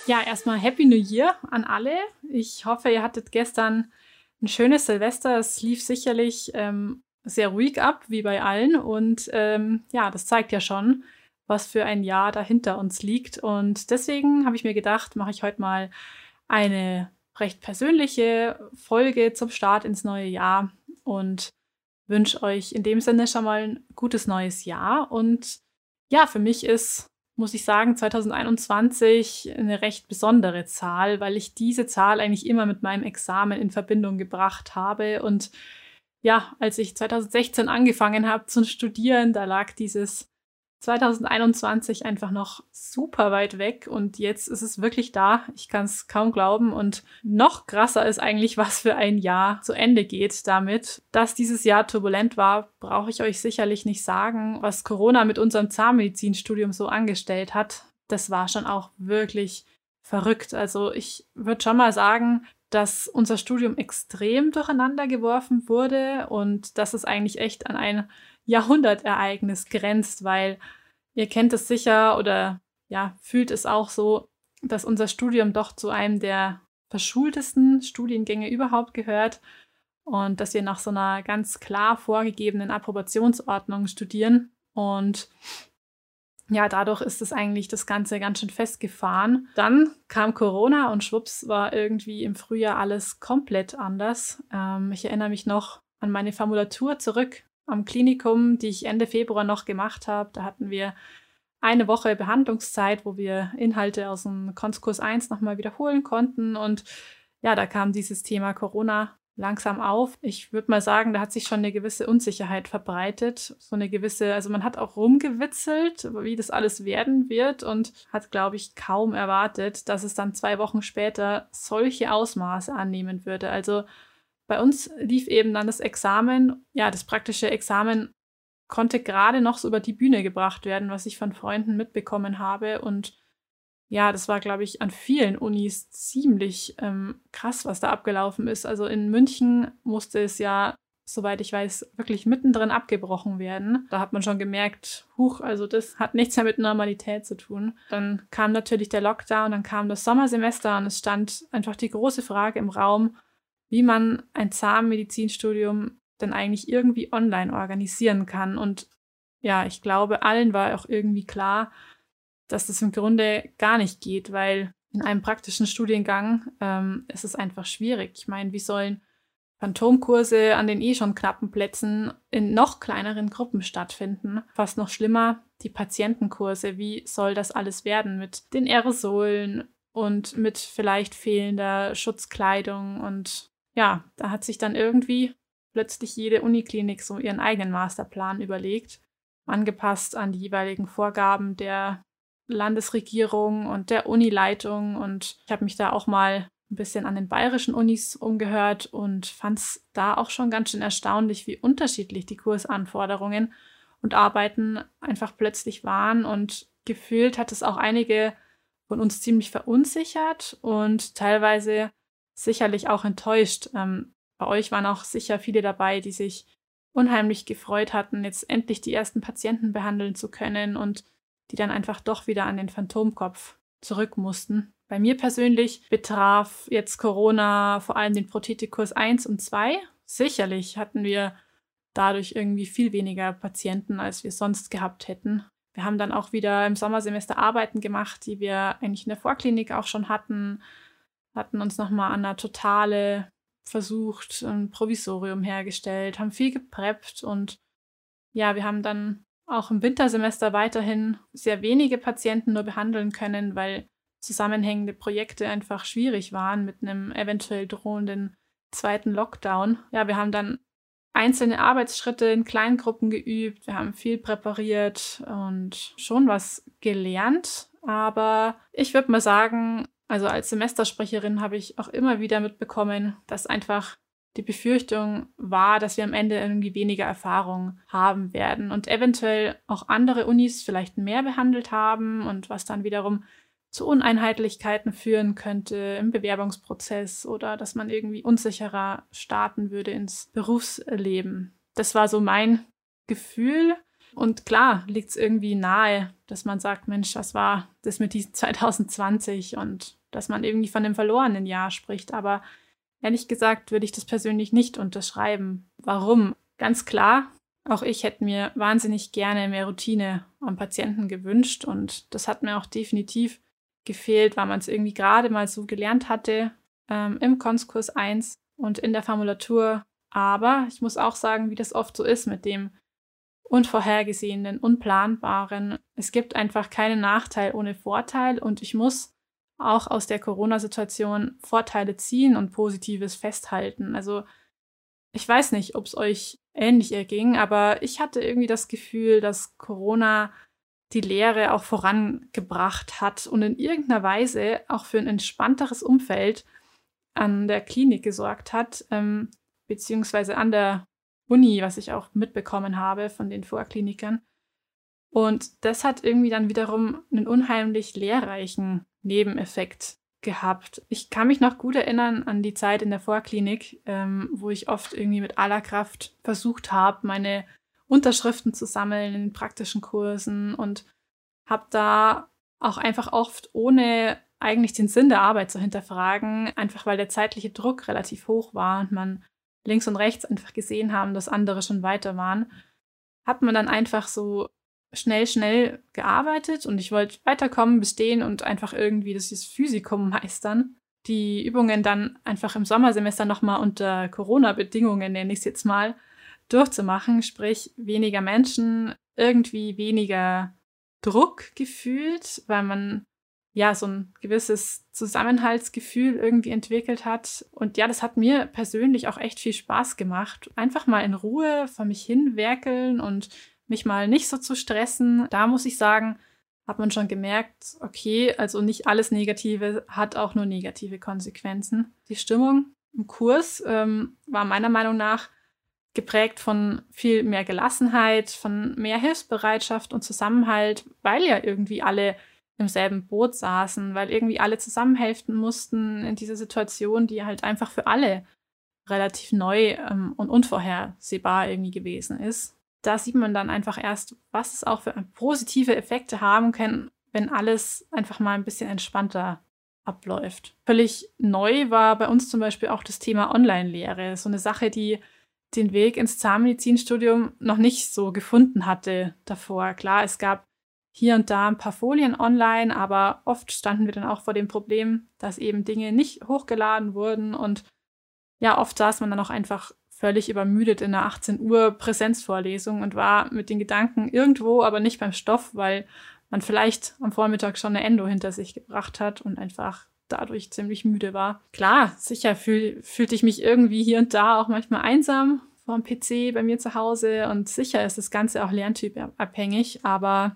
Ja, erstmal Happy New Year an alle. Ich hoffe, ihr hattet gestern ein schönes Silvester. Es lief sicherlich sehr ruhig ab, wie bei allen. Und ja, das zeigt ja schon, was für ein Jahr da hinter uns liegt. Und deswegen habe ich mir gedacht, mache ich heute mal eine recht persönliche Folge zum Start ins neue Jahr und wünsche euch in dem Sinne schon mal ein gutes neues Jahr. Und ja, für mich ist, muss ich sagen, 2021 eine recht besondere Zahl, weil ich diese Zahl eigentlich immer mit meinem Examen in Verbindung gebracht habe. Und ja, als ich 2016 angefangen habe zu studieren, da lag dieses 2021 einfach noch super weit weg und jetzt ist es wirklich da. Ich kann es kaum glauben und noch krasser ist eigentlich, was für ein Jahr zu Ende geht damit. Dass dieses Jahr turbulent war, brauche ich euch sicherlich nicht sagen. Was Corona mit unserem Zahnmedizinstudium so angestellt hat, das war schon auch wirklich verrückt. Also ich würde schon mal sagen, dass unser Studium extrem durcheinander geworfen wurde und dass es eigentlich echt an ein Jahrhundertereignis grenzt, weil ihr kennt es sicher oder ja, fühlt es auch so, dass unser Studium doch zu einem der verschultesten Studiengänge überhaupt gehört und dass wir nach so einer ganz klar vorgegebenen Approbationsordnung studieren und ja, dadurch ist es eigentlich das Ganze ganz schön festgefahren. Dann kam Corona und schwupps war irgendwie im Frühjahr alles komplett anders. Ich erinnere mich noch an meine Formulatur zurück am Klinikum, die ich Ende Februar noch gemacht habe. Da hatten wir eine Woche Behandlungszeit, wo wir Inhalte aus dem Kurs 1 nochmal wiederholen konnten. Und ja, da kam dieses Thema Corona langsam auf. Ich würde mal sagen, da hat sich schon eine gewisse Unsicherheit verbreitet. So eine gewisse, also man hat auch rumgewitzelt, wie das alles werden wird und hat, glaube ich, kaum erwartet, dass es dann 2 Wochen später solche Ausmaße annehmen würde. Also bei uns lief eben dann das Examen, ja, das praktische Examen konnte gerade noch so über die Bühne gebracht werden, was ich von Freunden mitbekommen habe. Und ja, das war, glaube ich, an vielen Unis ziemlich krass, was da abgelaufen ist. Also in München musste es ja, soweit ich weiß, wirklich mittendrin abgebrochen werden. Da hat man schon gemerkt, huch, also das hat nichts mehr mit Normalität zu tun. Dann kam natürlich der Lockdown, dann kam das Sommersemester und es stand einfach die große Frage im Raum, wie man ein Zahnmedizinstudium denn eigentlich irgendwie online organisieren kann. Und ja, ich glaube, allen war auch irgendwie klar, dass das im Grunde gar nicht geht, weil in einem praktischen Studiengang ist es einfach schwierig. Ich meine, wie sollen Phantomkurse an den schon knappen Plätzen in noch kleineren Gruppen stattfinden? Fast noch schlimmer, die Patientenkurse. Wie soll das alles werden mit den Aerosolen und mit vielleicht fehlender Schutzkleidung? Und ja, da hat sich dann irgendwie plötzlich jede Uniklinik so ihren eigenen Masterplan überlegt, angepasst an die jeweiligen Vorgaben der Landesregierung und der Unileitung. Und ich habe mich da auch mal ein bisschen an den bayerischen Unis umgehört und fand es da auch schon ganz schön erstaunlich, wie unterschiedlich die Kursanforderungen und Arbeiten einfach plötzlich waren. Und gefühlt hat es auch einige von uns ziemlich verunsichert und teilweise sicherlich auch enttäuscht. Bei euch waren auch sicher viele dabei, die sich unheimlich gefreut hatten, jetzt endlich die ersten Patienten behandeln zu können und die dann einfach doch wieder an den Phantomkopf zurück mussten. Bei mir persönlich betraf jetzt Corona vor allem den Prothetikkurs 1 und 2. Sicherlich hatten wir dadurch irgendwie viel weniger Patienten, als wir sonst gehabt hätten. Wir haben dann auch wieder im Sommersemester Arbeiten gemacht, die wir eigentlich in der Vorklinik auch schon hatten uns nochmal an einer Totale versucht, ein Provisorium hergestellt, haben viel gepreppt und ja, wir haben dann auch im Wintersemester weiterhin sehr wenige Patienten nur behandeln können, weil zusammenhängende Projekte einfach schwierig waren mit einem eventuell drohenden zweiten Lockdown. Ja, wir haben dann einzelne Arbeitsschritte in Kleingruppen geübt, wir haben viel präpariert und schon was gelernt, aber ich würde mal sagen, also als Semestersprecherin habe ich auch immer wieder mitbekommen, dass einfach die Befürchtung war, dass wir am Ende irgendwie weniger Erfahrung haben werden und eventuell auch andere Unis vielleicht mehr behandelt haben und was dann wiederum zu Uneinheitlichkeiten führen könnte im Bewerbungsprozess oder dass man irgendwie unsicherer starten würde ins Berufsleben. Das war so mein Gefühl. Und klar liegt es irgendwie nahe, dass man sagt, Mensch, was war das mit diesem 2020 und dass man irgendwie von dem verlorenen Jahr spricht. Aber ehrlich gesagt würde ich das persönlich nicht unterschreiben. Warum? Ganz klar, auch ich hätte mir wahnsinnig gerne mehr Routine am Patienten gewünscht und das hat mir auch definitiv gefehlt, weil man es irgendwie gerade mal so gelernt hatte im Kurs 1 und in der Formulatur. Aber ich muss auch sagen, wie das oft so ist mit dem Unvorhergesehenen, Unplanbaren. Es gibt einfach keinen Nachteil ohne Vorteil und ich muss auch aus der Corona-Situation Vorteile ziehen und Positives festhalten. Also ich weiß nicht, ob es euch ähnlich erging, aber ich hatte irgendwie das Gefühl, dass Corona die Lehre auch vorangebracht hat und in irgendeiner Weise auch für ein entspannteres Umfeld an der Klinik gesorgt hat, beziehungsweise an der Uni, was ich auch mitbekommen habe von den Vorklinikern. Und das hat irgendwie dann wiederum einen unheimlich lehrreichen Nebeneffekt gehabt. Ich kann mich noch gut erinnern an die Zeit in der Vorklinik, wo ich oft irgendwie mit aller Kraft versucht habe, meine Unterschriften zu sammeln in den praktischen Kursen und habe da auch einfach oft ohne eigentlich den Sinn der Arbeit zu hinterfragen, einfach weil der zeitliche Druck relativ hoch war und man links und rechts einfach gesehen haben, dass andere schon weiter waren, hat man dann einfach so schnell gearbeitet und ich wollte weiterkommen, bestehen und einfach irgendwie dieses Physikum meistern. Die Übungen dann einfach im Sommersemester nochmal unter Corona-Bedingungen, nenne ich es jetzt mal, durchzumachen, sprich weniger Menschen, irgendwie weniger Druck gefühlt, weil man ja so ein gewisses Zusammenhaltsgefühl irgendwie entwickelt hat. Und ja, das hat mir persönlich auch echt viel Spaß gemacht. Einfach mal in Ruhe vor mich hin werkeln und mich mal nicht so zu stressen. Da muss ich sagen, hat man schon gemerkt, okay, also nicht alles Negative hat auch nur negative Konsequenzen. Die Stimmung im Kurs war meiner Meinung nach geprägt von viel mehr Gelassenheit, von mehr Hilfsbereitschaft und Zusammenhalt, weil ja irgendwie alle im selben Boot saßen, weil irgendwie alle zusammenhelfen mussten in dieser Situation, die halt einfach für alle relativ neu und unvorhersehbar irgendwie gewesen ist. Da sieht man dann einfach erst, was es auch für positive Effekte haben kann, wenn alles einfach mal ein bisschen entspannter abläuft. Völlig neu war bei uns zum Beispiel auch das Thema Online-Lehre. So eine Sache, die den Weg ins Zahnmedizinstudium noch nicht so gefunden hatte davor. Klar, es gab hier und da ein paar Folien online, aber oft standen wir dann auch vor dem Problem, dass eben Dinge nicht hochgeladen wurden und ja, oft saß man dann auch einfach völlig übermüdet in einer 18 Uhr Präsenzvorlesung und war mit den Gedanken irgendwo, aber nicht beim Stoff, weil man vielleicht am Vormittag schon eine Endo hinter sich gebracht hat und einfach dadurch ziemlich müde war. Klar, sicher fühlte ich mich irgendwie hier und da auch manchmal einsam vor dem PC bei mir zu Hause und sicher ist das Ganze auch lerntypabhängig, aber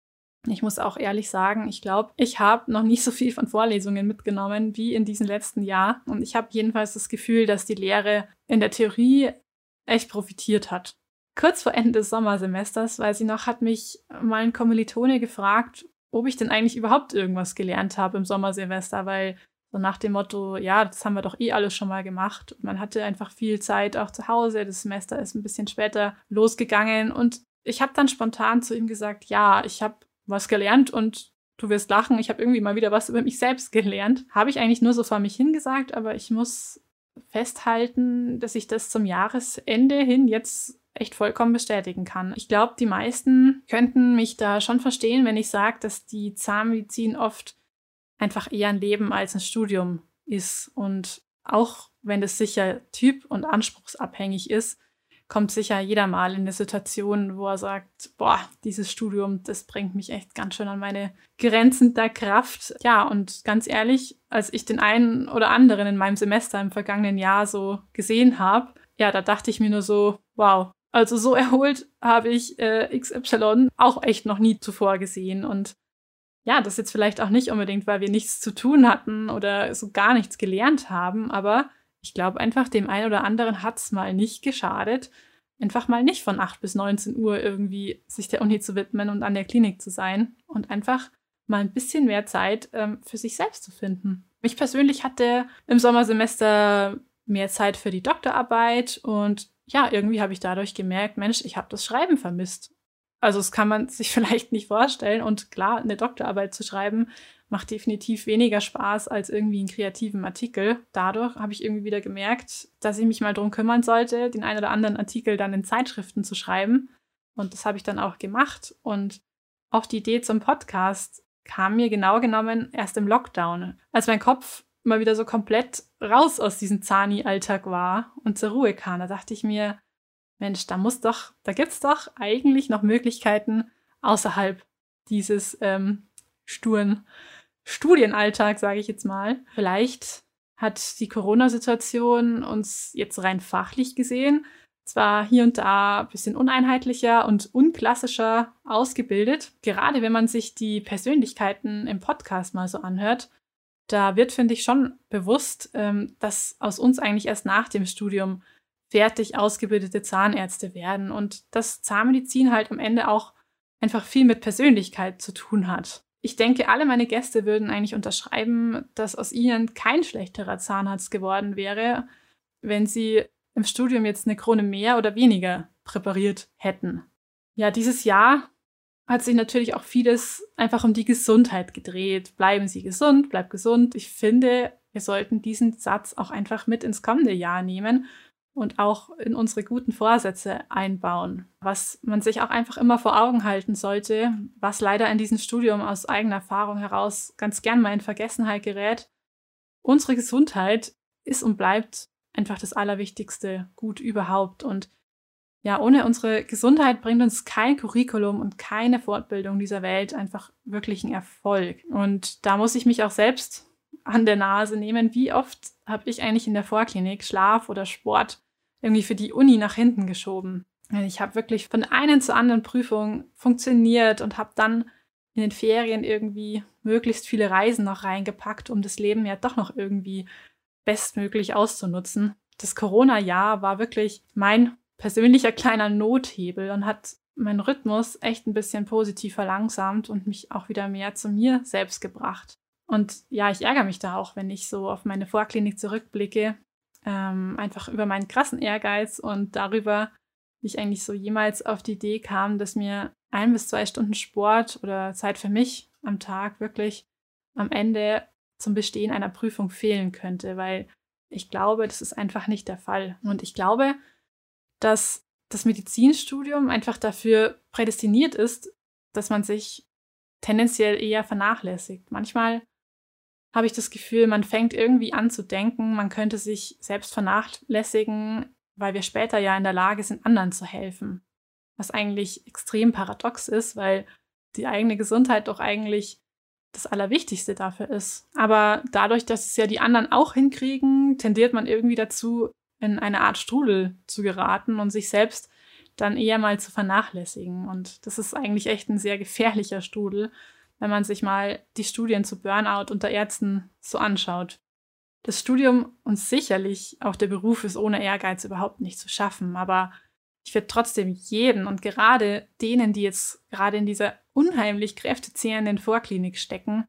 ich muss auch ehrlich sagen, ich glaube, ich habe noch nicht so viel von Vorlesungen mitgenommen wie in diesem letzten Jahr. Und ich habe jedenfalls das Gefühl, dass die Lehre in der Theorie echt profitiert hat. Kurz vor Ende des Sommersemesters, weiß ich noch, hat mich mal ein Kommilitone gefragt, ob ich denn eigentlich überhaupt irgendwas gelernt habe im Sommersemester, weil so nach dem Motto, ja, das haben wir doch eh alles schon mal gemacht. Und man hatte einfach viel Zeit auch zu Hause. Das Semester ist ein bisschen später losgegangen. Und ich habe dann spontan zu ihm gesagt, ja, ich habe was gelernt und du wirst lachen, ich habe irgendwie mal wieder was über mich selbst gelernt. Habe ich eigentlich nur so vor mich hingesagt, aber ich muss festhalten, dass ich das zum Jahresende hin jetzt echt vollkommen bestätigen kann. Ich glaube, die meisten könnten mich da schon verstehen, wenn ich sage, dass die Zahnmedizin oft einfach eher ein Leben als ein Studium ist. Und auch wenn das sicher typ- und anspruchsabhängig ist, kommt sicher jeder mal in eine Situation, wo er sagt, boah, dieses Studium, das bringt mich echt ganz schön an meine Grenzen der Kraft. Ja, und ganz ehrlich, als ich den einen oder anderen in meinem Semester im vergangenen Jahr so gesehen habe, ja, da dachte ich mir nur so, wow, also so erholt habe ich XY auch echt noch nie zuvor gesehen. Und ja, das jetzt vielleicht auch nicht unbedingt, weil wir nichts zu tun hatten oder so gar nichts gelernt haben, aber ich glaube einfach, dem einen oder anderen hat es mal nicht geschadet, einfach mal nicht von 8 bis 19 Uhr irgendwie sich der Uni zu widmen und an der Klinik zu sein und einfach mal ein bisschen mehr Zeit für sich selbst zu finden. Ich persönlich hatte im Sommersemester mehr Zeit für die Doktorarbeit und ja, irgendwie habe ich dadurch gemerkt, Mensch, ich habe das Schreiben vermisst. Also das kann man sich vielleicht nicht vorstellen. Und klar, eine Doktorarbeit zu schreiben, macht definitiv weniger Spaß als irgendwie einen kreativen Artikel. Dadurch habe ich irgendwie wieder gemerkt, dass ich mich mal darum kümmern sollte, den einen oder anderen Artikel dann in Zeitschriften zu schreiben. Und das habe ich dann auch gemacht. Und auch die Idee zum Podcast kam mir genau genommen erst im Lockdown, als mein Kopf mal wieder so komplett raus aus diesem Zani-Alltag war und zur Ruhe kam. Da dachte ich mir, Mensch, da gibt's doch eigentlich noch Möglichkeiten außerhalb dieses sturen Studienalltag, sage ich jetzt mal. Vielleicht hat die Corona-Situation uns jetzt rein fachlich gesehen zwar hier und da ein bisschen uneinheitlicher und unklassischer ausgebildet. Gerade wenn man sich die Persönlichkeiten im Podcast mal so anhört, da wird, finde ich, schon bewusst, dass aus uns eigentlich erst nach dem Studium fertig ausgebildete Zahnärzte werden und dass Zahnmedizin halt am Ende auch einfach viel mit Persönlichkeit zu tun hat. Ich denke, alle meine Gäste würden eigentlich unterschreiben, dass aus ihnen kein schlechterer Zahnarzt geworden wäre, wenn sie im Studium jetzt eine Krone mehr oder weniger präpariert hätten. Ja, dieses Jahr hat sich natürlich auch vieles einfach um die Gesundheit gedreht. Bleiben Sie gesund, bleib gesund. Ich finde, wir sollten diesen Satz auch einfach mit ins kommende Jahr nehmen und auch in unsere guten Vorsätze einbauen. Was man sich auch einfach immer vor Augen halten sollte, was leider in diesem Studium aus eigener Erfahrung heraus ganz gern mal in Vergessenheit gerät. Unsere Gesundheit ist und bleibt einfach das allerwichtigste Gut überhaupt. Und ja, ohne unsere Gesundheit bringt uns kein Curriculum und keine Fortbildung dieser Welt einfach wirklichen Erfolg. Und da muss ich mich auch selbst an der Nase nehmen. Wie oft habe ich eigentlich in der Vorklinik Schlaf oder Sport irgendwie für die Uni nach hinten geschoben? Ich habe wirklich von einer zur anderen Prüfung funktioniert und habe dann in den Ferien irgendwie möglichst viele Reisen noch reingepackt, um das Leben ja doch noch irgendwie bestmöglich auszunutzen. Das Corona-Jahr war wirklich mein persönlicher kleiner Nothebel und hat meinen Rhythmus echt ein bisschen positiv verlangsamt und mich auch wieder mehr zu mir selbst gebracht. Und ja, ich ärgere mich da auch, wenn ich so auf meine Vorklinik zurückblicke, einfach über meinen krassen Ehrgeiz und darüber, wie ich eigentlich so jemals auf die Idee kam, dass mir 1 bis 2 Stunden Sport oder Zeit für mich am Tag wirklich am Ende zum Bestehen einer Prüfung fehlen könnte, weil ich glaube, das ist einfach nicht der Fall. Und ich glaube, dass das Medizinstudium einfach dafür prädestiniert ist, dass man sich tendenziell eher vernachlässigt. Manchmal habe ich das Gefühl, man fängt irgendwie an zu denken, man könnte sich selbst vernachlässigen, weil wir später ja in der Lage sind, anderen zu helfen. Was eigentlich extrem paradox ist, weil die eigene Gesundheit doch eigentlich das Allerwichtigste dafür ist. Aber dadurch, dass es ja die anderen auch hinkriegen, tendiert man irgendwie dazu, in eine Art Strudel zu geraten und sich selbst dann eher mal zu vernachlässigen. Und das ist eigentlich echt ein sehr gefährlicher Strudel, wenn man sich mal die Studien zu Burnout unter Ärzten so anschaut. Das Studium und sicherlich auch der Beruf ist ohne Ehrgeiz überhaupt nicht zu schaffen, aber ich würde trotzdem jeden und gerade denen, die jetzt gerade in dieser unheimlich kräftezehrenden Vorklinik stecken,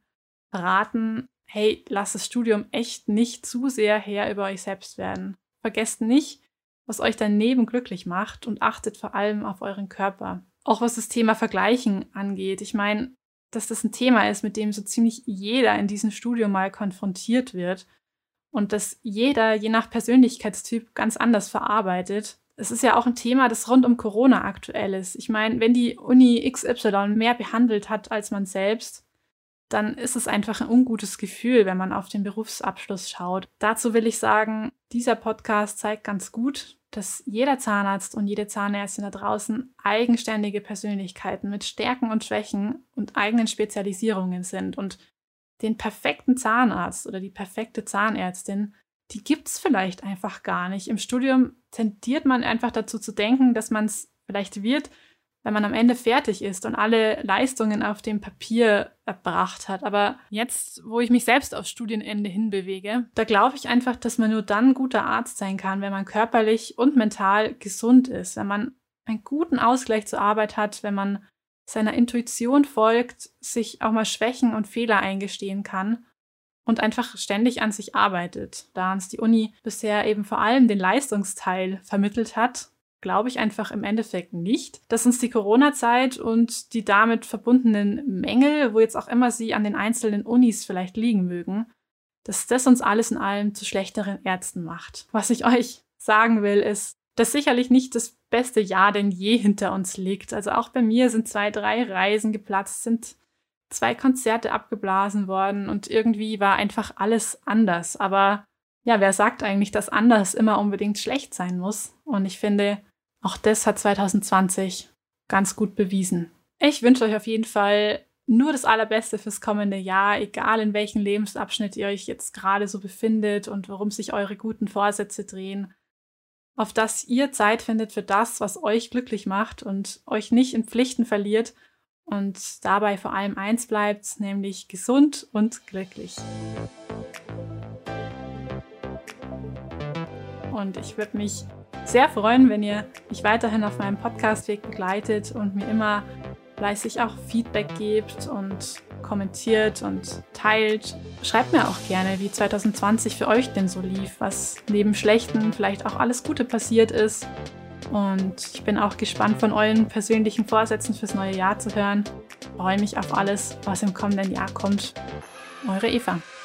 raten, hey, lasst das Studium echt nicht zu sehr Herr über euch selbst werden. Vergesst nicht, was euch daneben glücklich macht und achtet vor allem auf euren Körper. Auch was das Thema Vergleichen angeht. Ich meine, dass das ein Thema ist, mit dem so ziemlich jeder in diesem Studium mal konfrontiert wird und dass jeder je nach Persönlichkeitstyp ganz anders verarbeitet. Es ist ja auch ein Thema, das rund um Corona aktuell ist. Ich meine, wenn die Uni XY mehr behandelt hat als man selbst, dann ist es einfach ein ungutes Gefühl, wenn man auf den Berufsabschluss schaut. Dazu will ich sagen, dieser Podcast zeigt ganz gut, dass jeder Zahnarzt und jede Zahnärztin da draußen eigenständige Persönlichkeiten mit Stärken und Schwächen und eigenen Spezialisierungen sind. Und den perfekten Zahnarzt oder die perfekte Zahnärztin, die gibt es vielleicht einfach gar nicht. Im Studium tendiert man einfach dazu zu denken, dass man es vielleicht wird, wenn man am Ende fertig ist und alle Leistungen auf dem Papier erbracht hat. Aber jetzt, wo ich mich selbst aufs Studienende hinbewege, da glaube ich einfach, dass man nur dann guter Arzt sein kann, wenn man körperlich und mental gesund ist, wenn man einen guten Ausgleich zur Arbeit hat, wenn man seiner Intuition folgt, sich auch mal Schwächen und Fehler eingestehen kann und einfach ständig an sich arbeitet. Da uns die Uni bisher eben vor allem den Leistungsteil vermittelt hat, glaube ich einfach im Endeffekt nicht, dass uns die Corona-Zeit und die damit verbundenen Mängel, wo jetzt auch immer sie an den einzelnen Unis vielleicht liegen mögen, dass das uns alles in allem zu schlechteren Ärzten macht. Was ich euch sagen will, ist, dass sicherlich nicht das beste Jahr denn je hinter uns liegt. Also auch bei mir sind 2, 3 Reisen geplatzt, sind 2 Konzerte abgeblasen worden und irgendwie war einfach alles anders. Aber ja, wer sagt eigentlich, dass anders immer unbedingt schlecht sein muss? Und ich finde, auch das hat 2020 ganz gut bewiesen. Ich wünsche euch auf jeden Fall nur das Allerbeste fürs kommende Jahr, egal in welchem Lebensabschnitt ihr euch jetzt gerade so befindet und worum sich eure guten Vorsätze drehen. Auf dass ihr Zeit findet für das, was euch glücklich macht und euch nicht in Pflichten verliert und dabei vor allem eins bleibt, nämlich gesund und glücklich. Und ich würde mich sehr freuen, wenn ihr mich weiterhin auf meinem Podcastweg begleitet und mir immer fleißig auch Feedback gebt und kommentiert und teilt. Schreibt mir auch gerne, wie 2020 für euch denn so lief, was neben Schlechten vielleicht auch alles Gute passiert ist. Und ich bin auch gespannt, von euren persönlichen Vorsätzen fürs neue Jahr zu hören. Ich freue mich auf alles, was im kommenden Jahr kommt. Eure Eva.